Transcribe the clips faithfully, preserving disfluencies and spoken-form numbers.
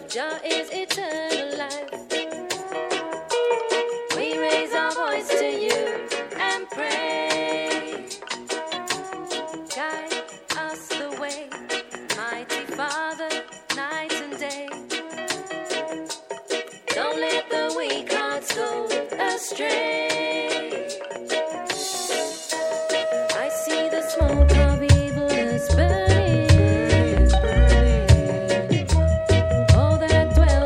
Jah is eternal life. We raise our voice to you and pray. Guide us the way, mighty Father, night and day. Don't let the weak hearts go astray. I see the smoke of evil is burning. All that dwells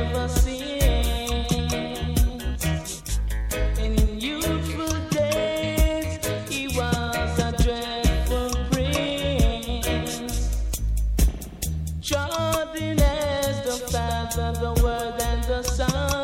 ever since. In youthful days, he was a dreadful prince, trodden as the path of the world and the sun.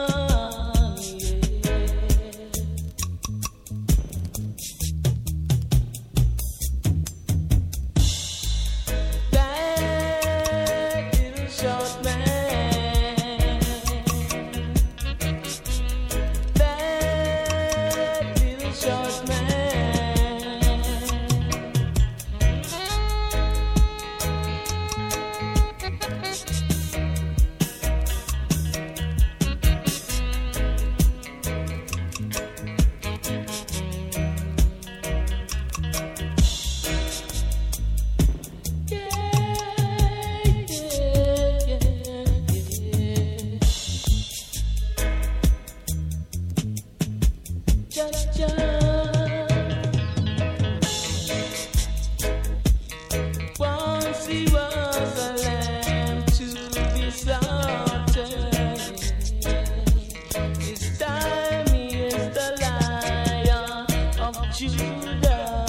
Once he was a lamb to be slaughtered. This time he is the Lion of Judah,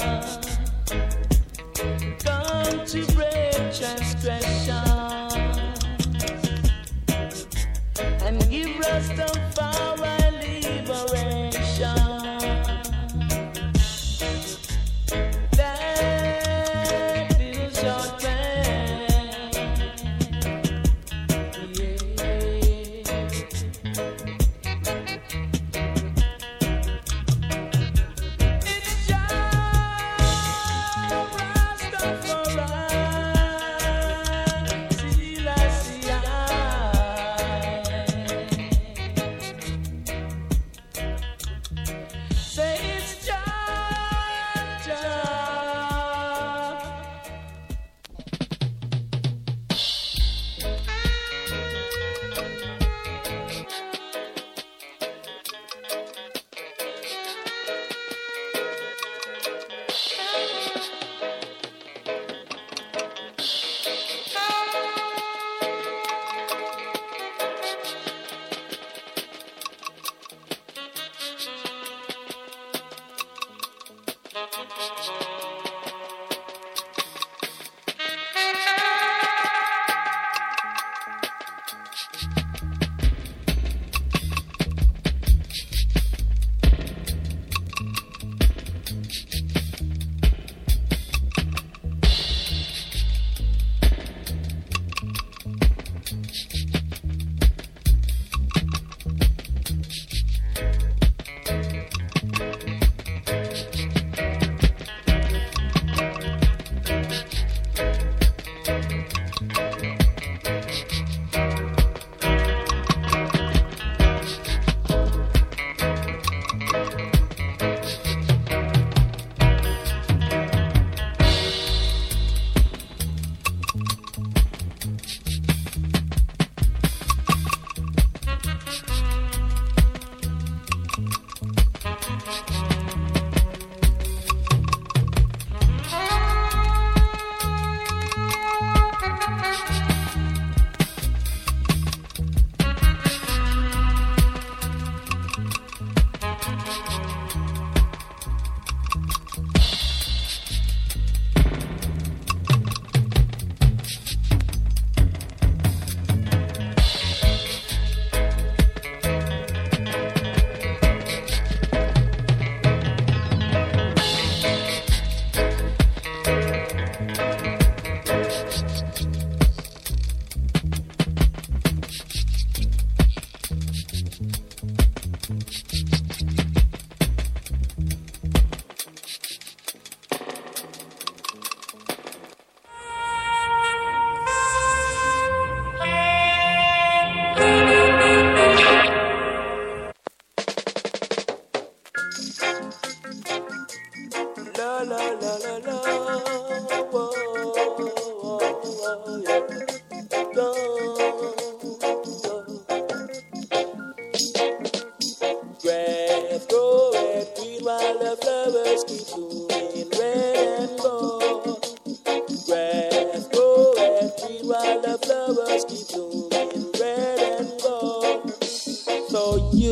come to break transgression and give Rastafari liberation.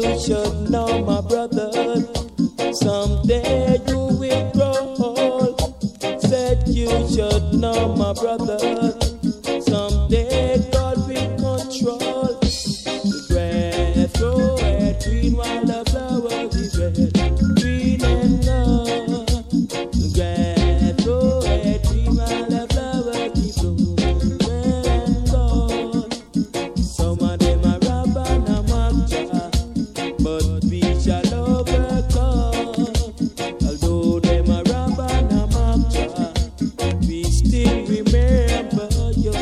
you should know, my brother, someday you will grow old. Said you should know, my brother, someday God will control. The grass grow red, green while the flowers is red, green and gold. The grass grow red, green while the flowers is blooming, red and gold. Some of them are rubber and a matcha, but we shall overcome. Although them are rubber and a matcha, we still remember you.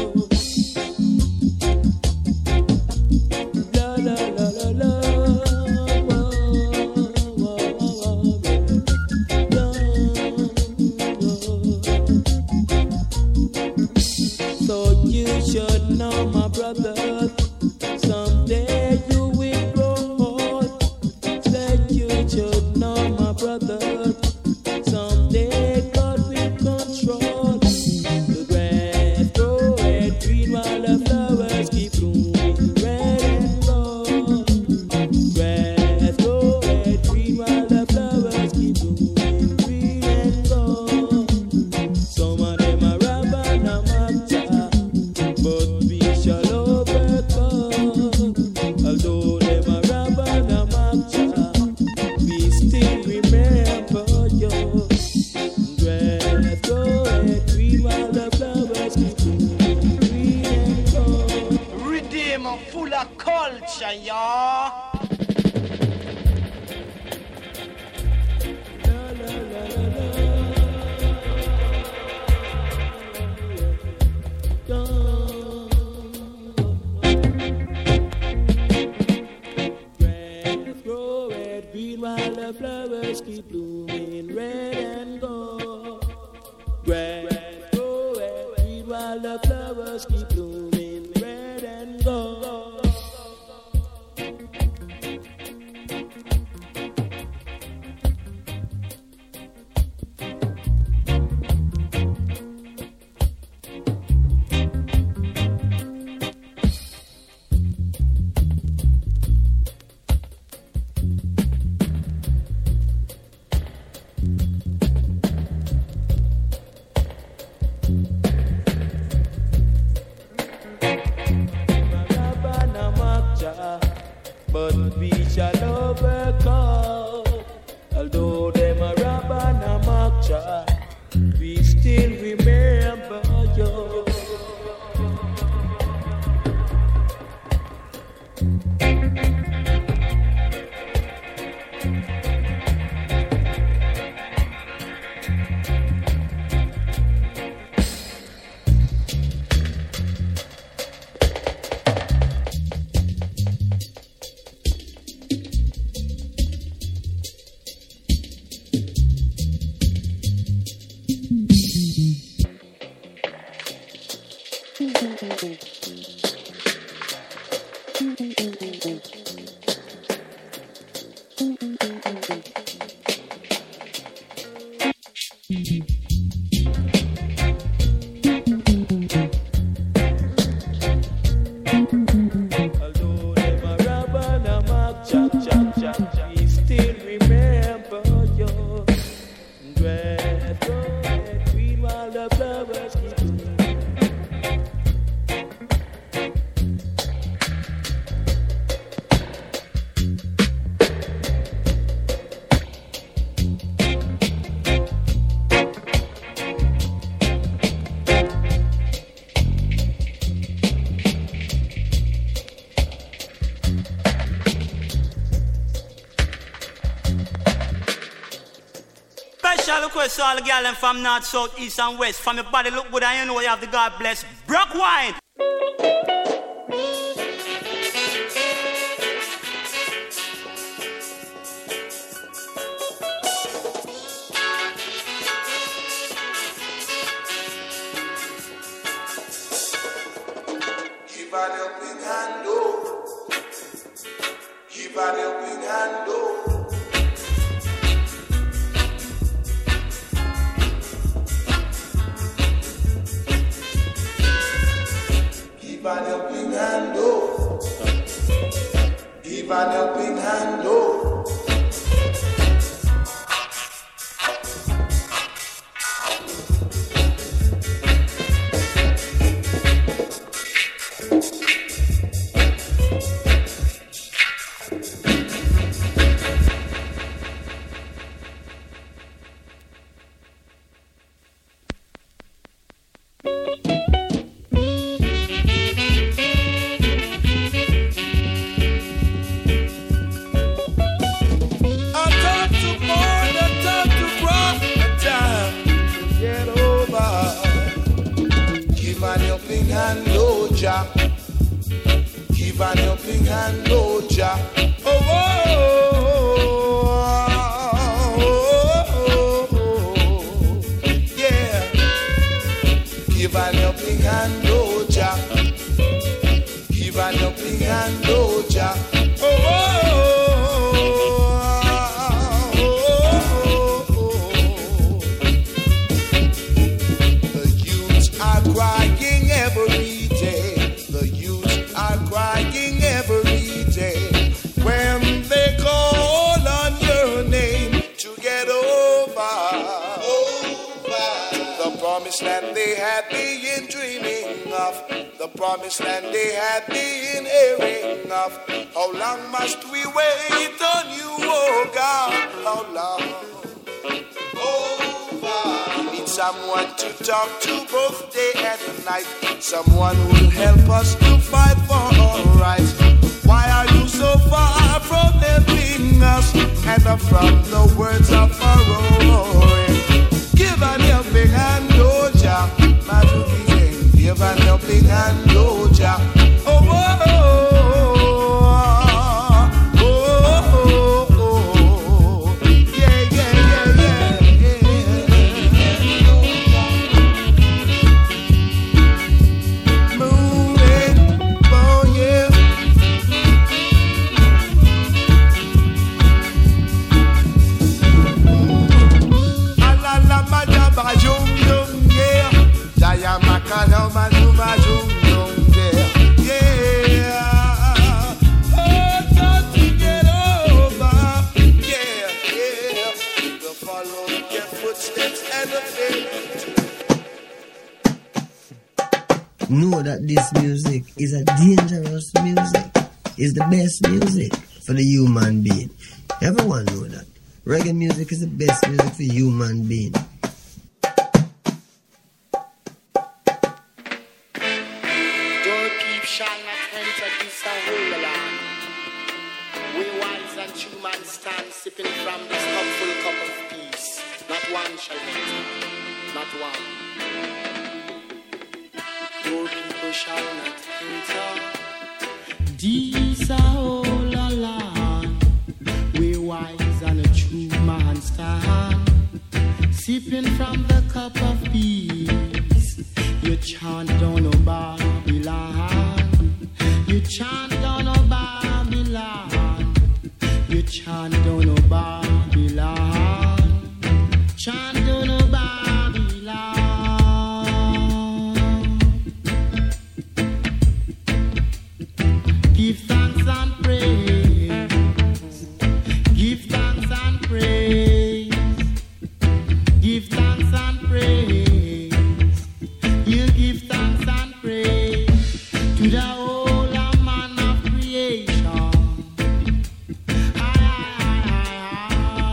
La la la la la. Whoa, whoa, whoa, yeah. So you should know, my brother, someday you will grow old. Said you should know, my brother, someday God will control. The grass grow red, green while the flowers keep blooming, red and gold. Grass grow red, green while the flowers keep blooming, green and gold. Some of them are rubber and a matcha, but we shall overcome. Although them are rubber and a matcha, we still remember you. Grass grow red, green while the flowers keep blooming, green and gold. Redeemer full of culture, y'all. La la la la la. Grass grow red, green while the flowers keep blooming, red and gold. Grass grow red, green while the flowers keep blooming, red and gold. But we shall overcome. Although them are rubber and a matcha, we still remember you. Although them are rubber and a matcha, we still remember you. Grass grow red, green while the flowers keep blooming. Special request to all the girls from north, south, east and west. From your body look good and you know you have the God bless Brock wine. Give her the big hand, oh. Give her the big hand, oh. Give an helping hand, oh. Give an helping hand, oh Jah. Oh, oh, oh, oh, oh, yeah. Give an helping hand, oh Jah. Give an helping hand, oh Jah. Oh, oh, oh, oh, oh. The youths are crying every day. The youths are crying every day when they call on your name to get over, over the promised land they had been dreaming of, the promised land they had been hearing of. How long must we wait on you, oh God? How long? We need someone to talk to both day and night, someone who will help us to fight for our rights. Why are you so far from helping us and from the words of our roaring? Give an helping hand, oh Jah. Give an helping hand, oh Jah. Oh, oh, oh, oh, oh, oh, oh. Yeah, yeah, yeah, yeah, yeah. Moving, oh yeah. Alala majaba jum jum yeah. Jaya makala manuba jum jum yeah. Yeah. Oh, got to get over. Yeah, yeah. To follow your footsteps and the faith. Know that this music is a dangerous music. It's the best music for the human being. Everyone know that. Reggae music is the best music for human being. Doorkeep shall not enter this holy land. We wise and true man stand sipping from this cupful cup of peace. Not one shall enter, not one. Your people shall not enter this holy land. We wise and a true man stand sipping from the cup of peace. You chant down on Babylon. You chant down on Babylon. You chant down on Babylon. Chant down on Babylon. Give thanks and praise. Give thanks and praise. Give thanks and praise. You give thanks and praise to the whole man of creation. Aye, aye, aye,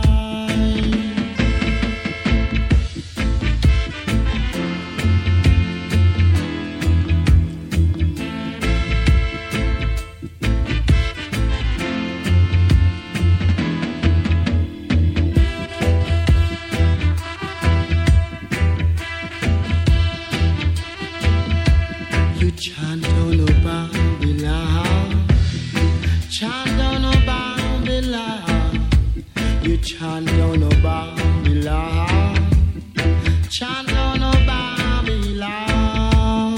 You chant on Babylon, chant on Babylon. You chant on Babylon, chant on Babylon.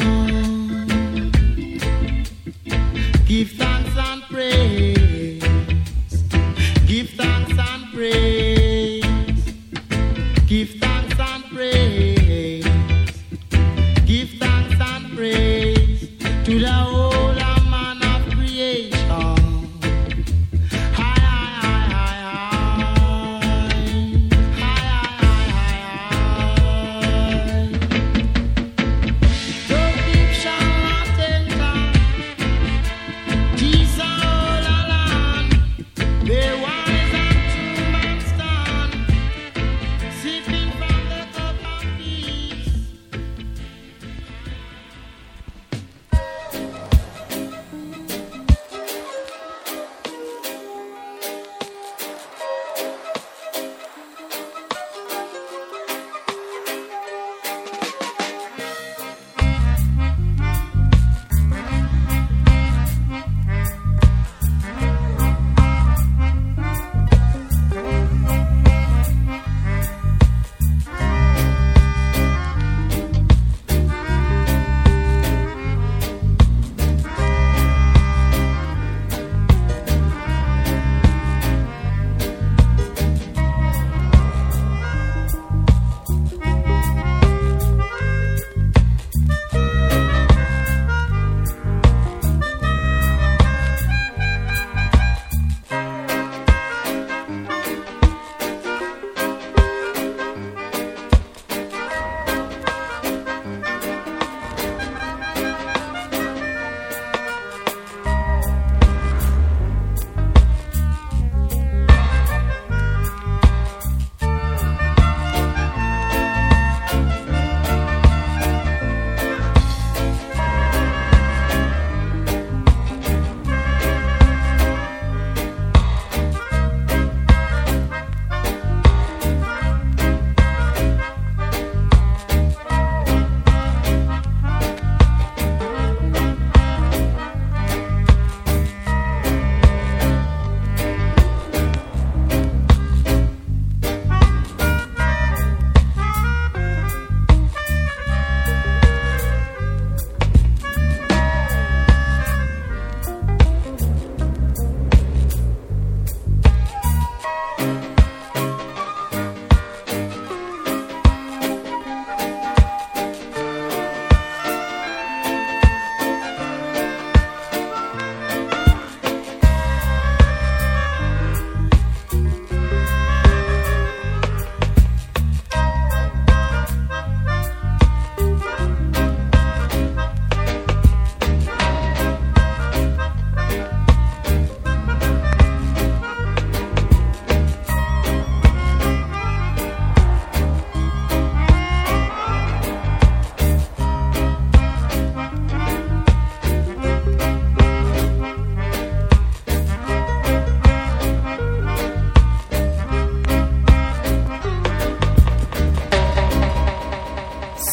Give thanks and praise. Give thanks and praise. Give thanks and praise. Give thanks and praise to the whole man of creation.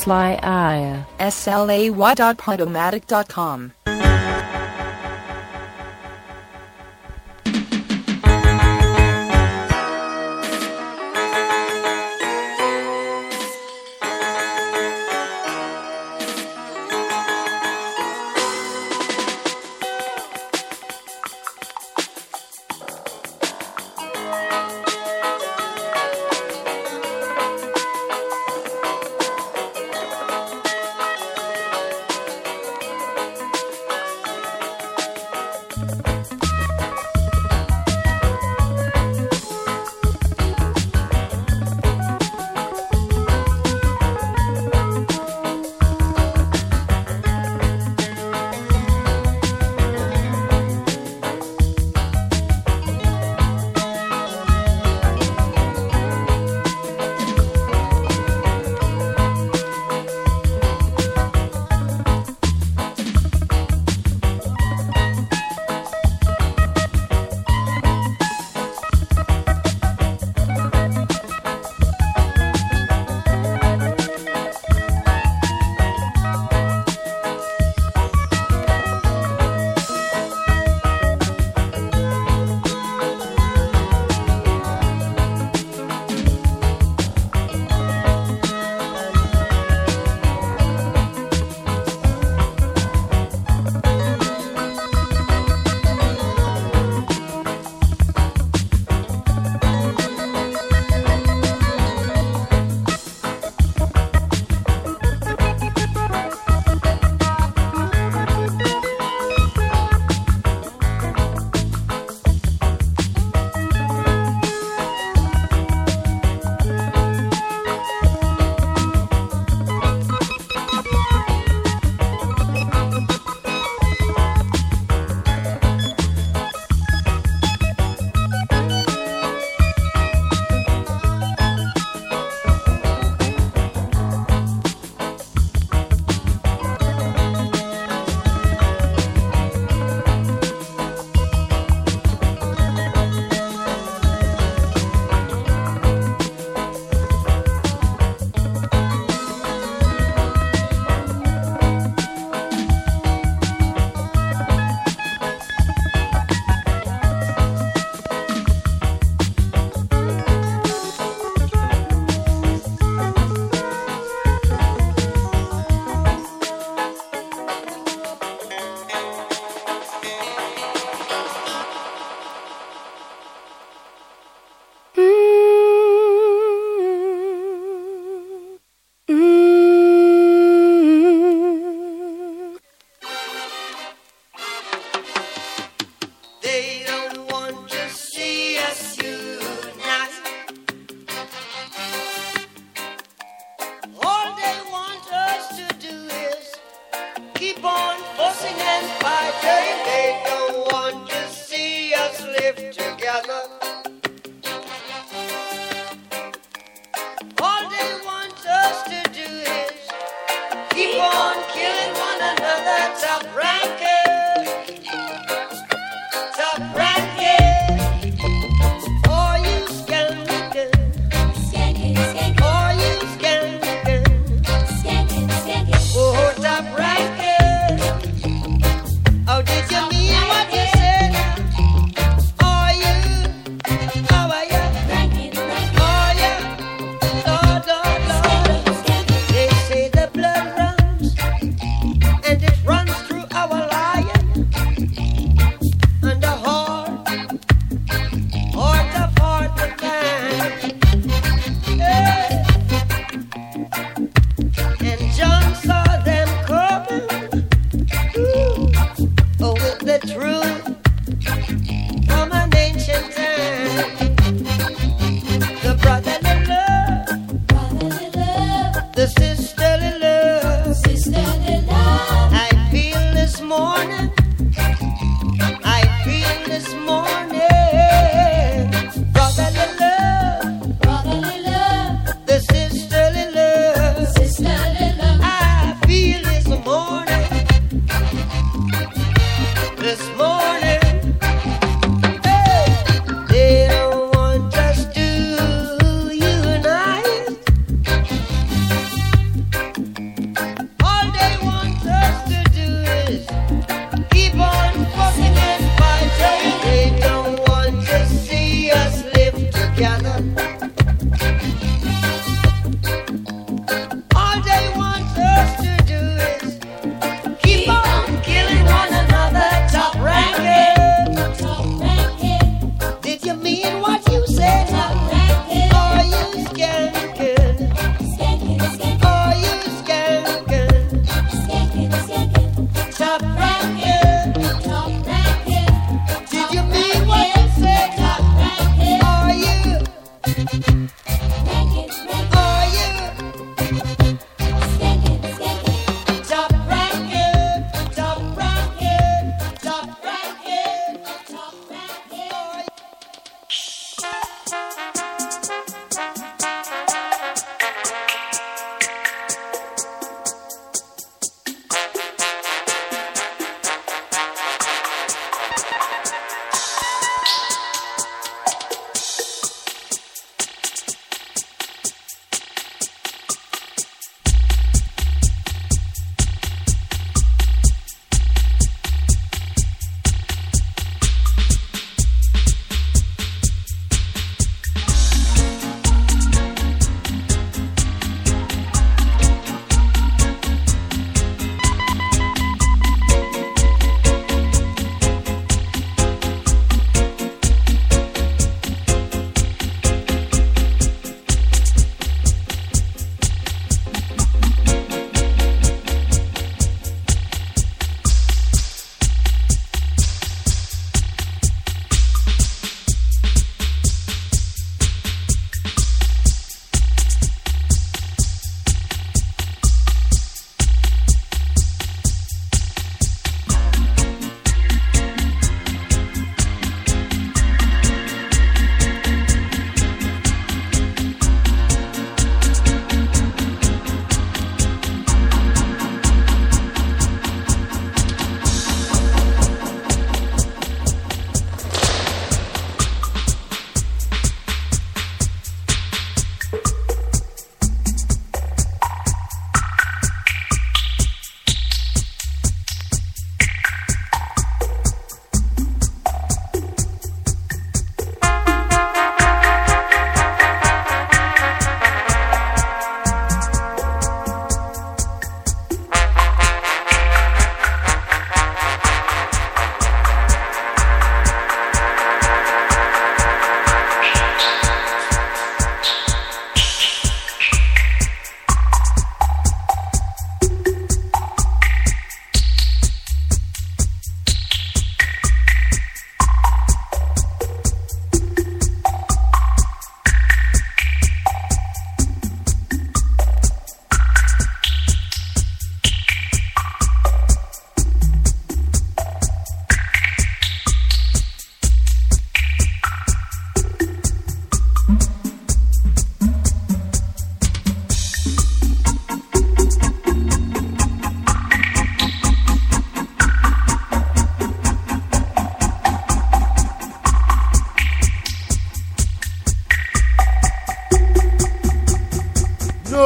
Fly Aya. S L A Y dot podomatic dot com.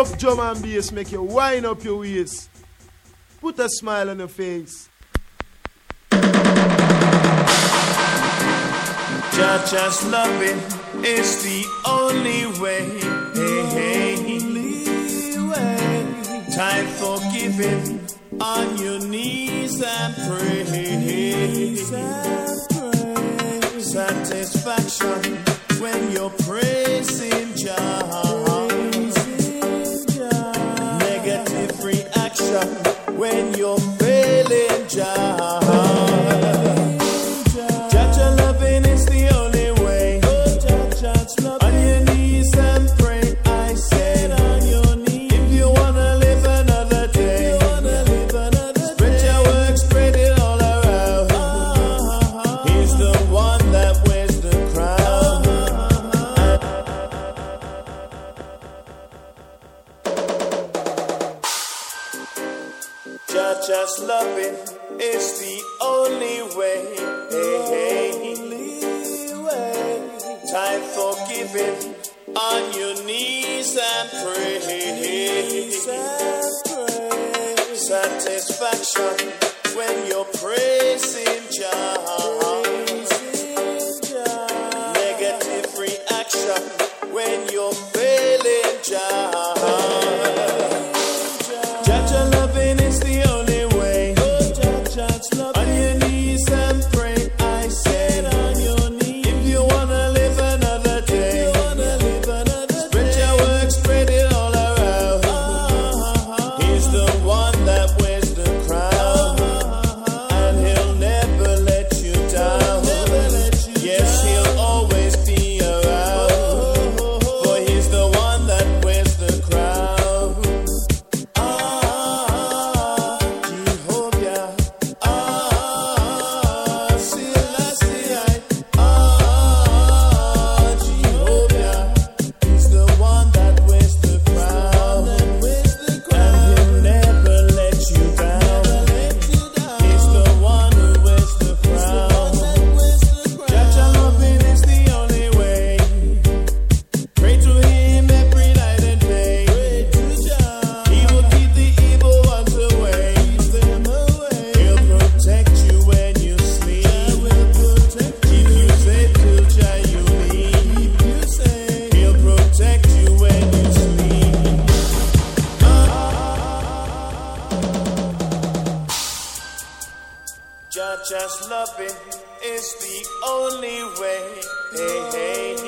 Enough drum and bass make you wind up your waist. Put a smile on your face. Just loving is the only way. Hey, hey. Time for giving on your knees and pray. Satisfaction when you're praising Jah. Negative reaction when you're failing Jah. Jah loving is the only way. On your knees and pray. I said on your knees. If you wanna live another day, spread your work, spread it all around. He's the one that wears the crown. Jah just loving is the only way. Hey, hey. Time for giving on your knees and pray. Satisfaction when you're praising Jah. Negative reaction when you're failing Jah. Jah loving is the only way. On your knees and pray. I said on your knees. If you wanna live another day, spread your work, spread it all around. He's the one that wears the crown, and he'll never let you down. Yes, he'll always be around, for he's the one that wears the crown. Ah, Jehovah. Ah, Selassie. Ah, Jehovah. He's the one that wears the crown, and he'll never let you down. He's the one who wears the crown. Jah loving is the only way. Pray to him every night and day. He will keep the evil ones away. He'll protect you when you sleep. Keep you safe till Jah you leave. He'll protect you when you sleep. Jah just loving is the only way. Hey, hey.